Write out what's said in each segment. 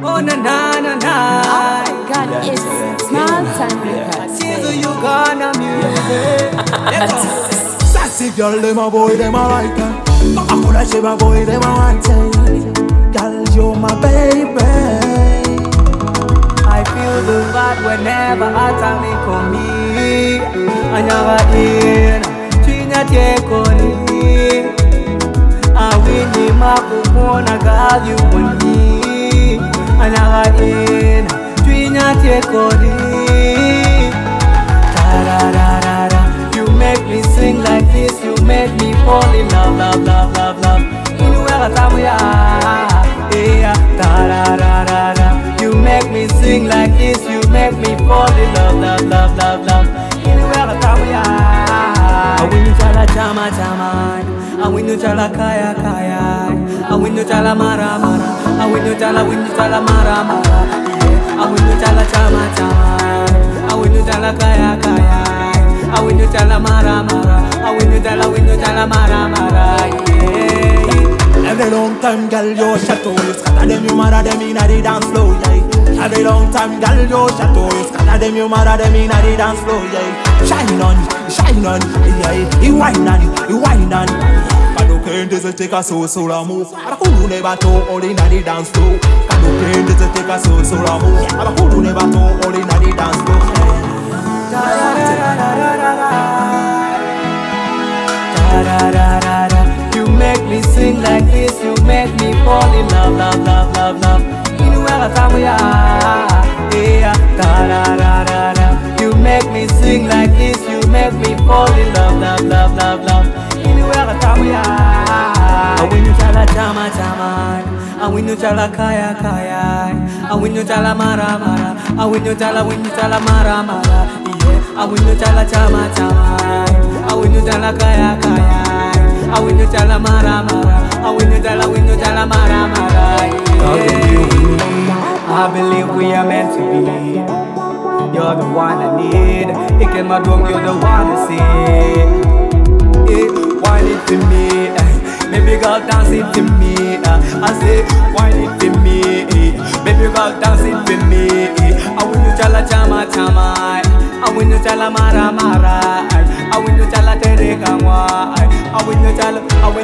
Oh na na na na. God is small time records. See the Uganda music. Let's go. Sassy girl, them a boy, them a like her. I could have shave a boy, them a want it. Girl, you're my baby. I feel the vibe whenever atomic on me. I never in China Tekoni. I win the Makupona, girl, you want me. I never in China Tekoni. You make me sing like this, you make me fall in love, love, love, love, love. Inuela tamuya, yeah, ta-ra-ra-ra-ra. You make me sing like this, you make me fall in love, love, love, love, love. Inuela tamuya. I win you chala chama chama, I win you chala kaya kaya, I win you chala mara mara, I win you chala mara mara, yeah. I win you chala chama chama, I win you chala kaya kaya. I win you tell mara mara, I win you tell mara mara, yeah. Every long time, girl, you shadow. You scatter them, you mother them inna the dance floor, yeah. Every long time, girl, you shadow. You scatter them, you mother them inna the dance floor, yeah. Shine on, yeah. You wine on. Kado kende ze take a so la move. Abakulu ne bato all inna the dance floor. Kado kende ze take a so la move. Abakulu ne bato all inna the dance floor. You make me sing like this, you make me fall in love, love, love, love, love. Inuela tamuya, yeah, ta-ra-ra-ra-ra. You make me sing like this, you make me fall in love, love, love, love, love. Inuela tamuya. I win you chala chama chama, I win you chala kaya kaya, I win you chala mara mara, I win you chala mara mara. I win you chala chama chama, I win you chala kaya kaya, I win you chala mara mara, I win you chala mara mara, yeah. I believe we are meant to be. You're the one I need. Iken madong, you're the one I see. Wine it to me, baby girl dance it to me. I say wine it to me, baby girl dance it to me. I win you chala chama chama, I win you chala mara mara, I win you chala tere kangwa, I win you chala,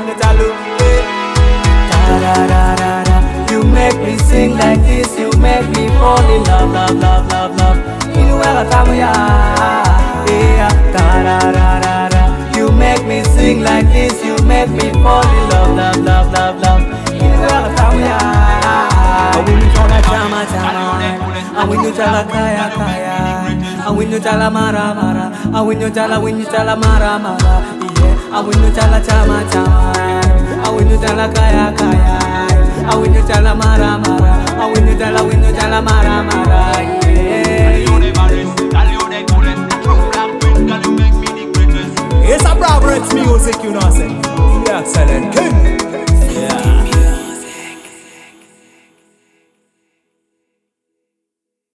You make me sing like this, you make me fall in love, love, love, love, love. Inuela tamuya, yeah, ta-ra-ra-ra-ra. You make me sing like this, you make me fall in love, love, love, love, love. Inuela tamuya. I win you chala chama chama, I win you chala kaya kaya, I win you chala mara mara, I win you chala mara mara, yeah. I win you chala chama chama, I win you chala kaya kaya, I win you chala mara mara,